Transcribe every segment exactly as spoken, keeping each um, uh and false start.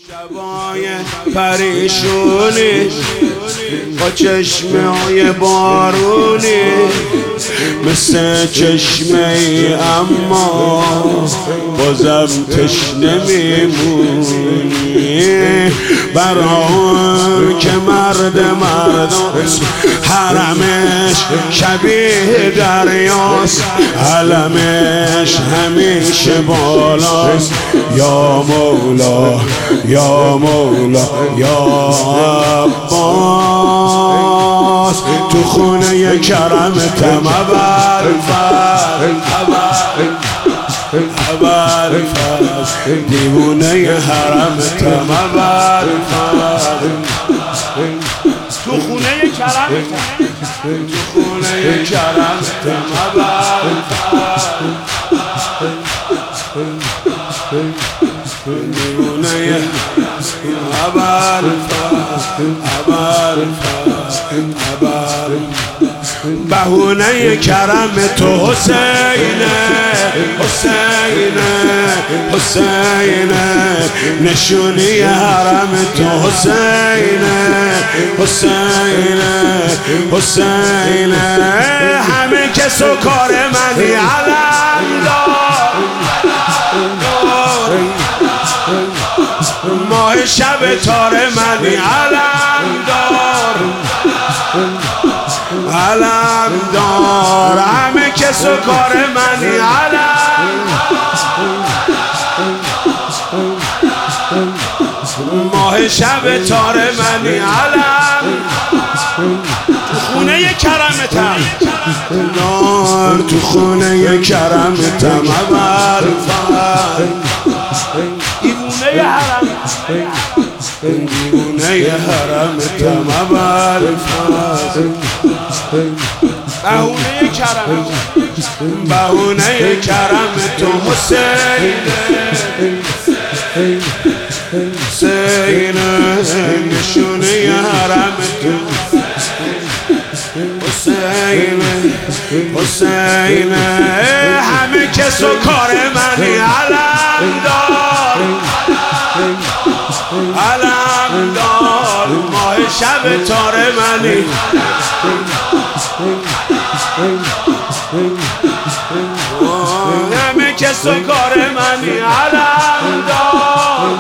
شبای پریشونی با چشمه های بارونی مثل چشمه ای اما بازم تشنه میمونی برا اون که مرد مرداست حرمش شبیه دریاست علمش همیشه بالاست یا مولا یا مولا یا عباس تو خونه کرمتم ابوالفضل ابوالفضل دیوونه حرمتم ابوالفضل تو خونه کرمتم تو خونه کرمتم ابوالفضل دیوونه ابوالفضل ابوالفضل بهونه کرم تو حسینه حسینه حسینه نشونی حرم تو حسینه حسینه حسینه همه کس و کار منی علم دار ماه شب تار منی علم دار علم دار همه کس و کار منی علم ماه شب تار منی علم تو خونه کرمتم نار تو خونه کرمتم ابوالفضل دیوونه حرم دیوونه حرمتم ابوالفضل بهونه کرمتم بهونه کرم تو حسینه حسینه نشونه حرم تو حسینه حسینه همه کس و کار منی علم دار علم دار ماه شب تار منی همه کس و کار منی علم دار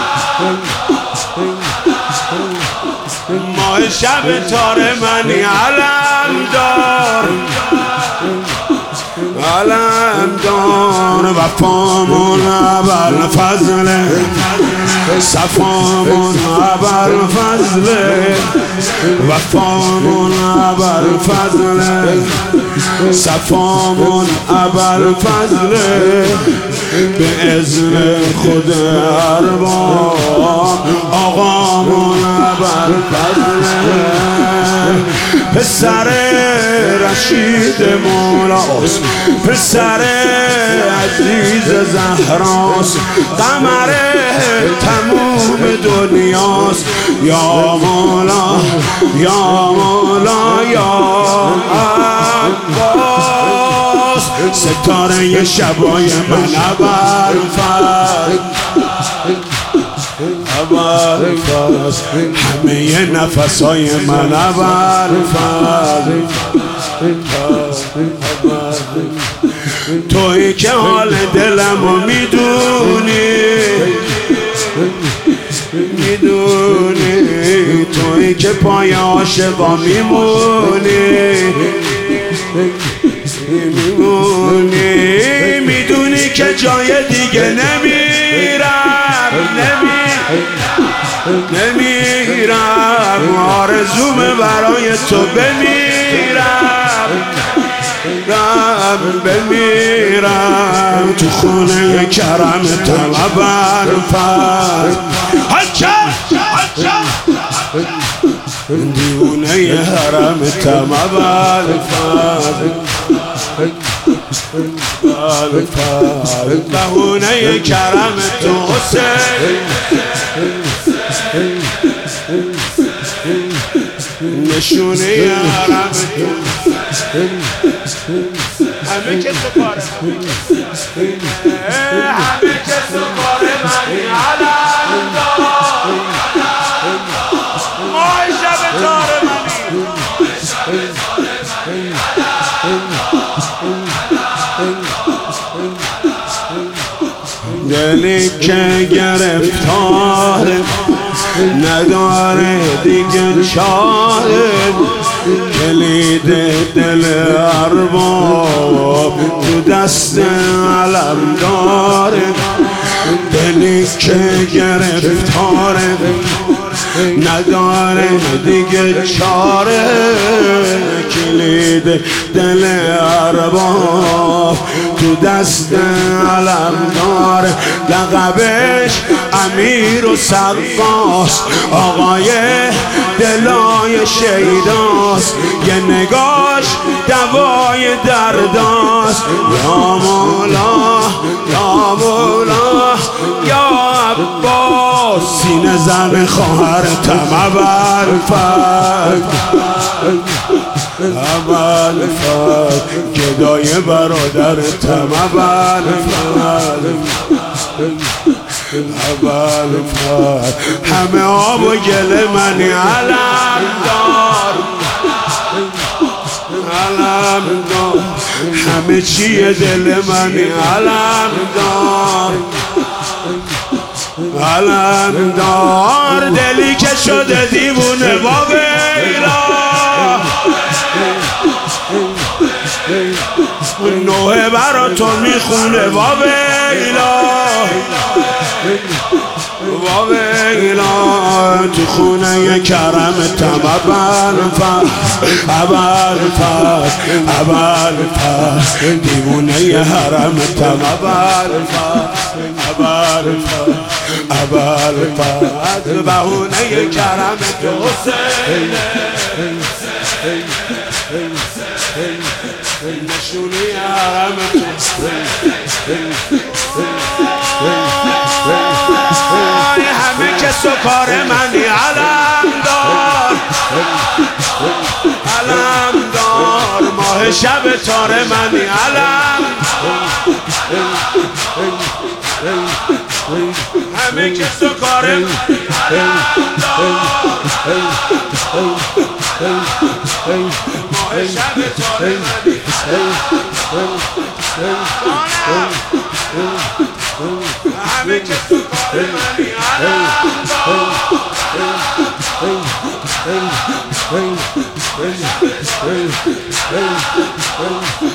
ماه شب تار منی علم دار علم دار وفامون ابوالفضل صفامون ابوالفضل وفامون ابوالفضل صفامون ابوالفضل به اذن خود ارباب آقامون ابوالفضل پسر رشید مولاست پسر عزیز زهراست قمر تموم دنیاست یا مولا یا مولا یا عباس ستاره شبای من ابوالفضل ابوالفضل همه نفسای من ابوالفضل تویی که حال دلمو میدونی میدونی تویی که پای عاشقا میمونی میمونی میدونی که جای دیگه نمیرم نمیرم آرزومه برای تو بمیرم بمیرم تو خونه کرمتم ابوالفضل حجا حجا دیوونه حرمتم ابوالفضل ابوالفضل بهونه کرم تو حسین نشونه حرم تو همه کس و کاره همه کس و کاره منی علم دار دلی که گرفتاره نداره دیگه چاره کلید دل ارباب تو دست علم داره دلی که گرفتاره نداره دیگه چاره کلید دل ارباب تو دست علم داره لقبش امیر و سقاس آقای دلای شیداست یه نگاش دوای درداست یا مولا یا مولا یا عباس سینه زن خواهر تم اول فرد اول فرد گدای برادر تم اول فرد اول فرد همه آب و گل منی علم دار علم دار همه چیه دل منی علم دار علم دار دلی که شده دیوونه با ویلا نوه برا تو میخونه با ویلا با ویلا تو خونه کرم تم اول فرد اول فرد اول فرد دیوونه حرم تم اول فرد اول فرد اول فرد بهونه کرم تو حسین نشونی حرم تو همه کس و کار منی علم دار علم دار ماه شب تار منی علم همه کس و کار منی علم دار ماه شب تار منی همه کس و کار منی علم دار